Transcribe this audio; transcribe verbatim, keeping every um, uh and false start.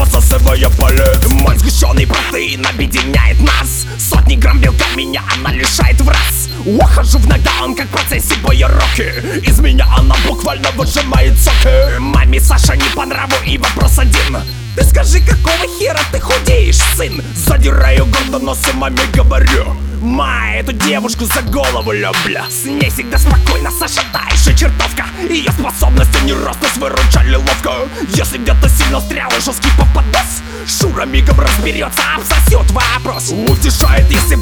посасывая палец. Мой сгущенный протеин объединяет нас. Сотни грамм белка меня она лишает в раз. Ухожу в нокдаун, как в процессе боя Рокки. Из меня она буквально выжимает соки. Маме Саша не по нраву и вопрос один: ты скажи, какого хера ты худеешь, сын? Задираю гордо нос и маме говорю: ма, эту девушку за голову люблю. С ней всегда спокойно, Саша та еще чертовка. Ее способности не раз нас выручали ловко. Если где-то сильно стрялый жесткий попадос, Шура мигом разберется, обсосет вопрос. Утешает, если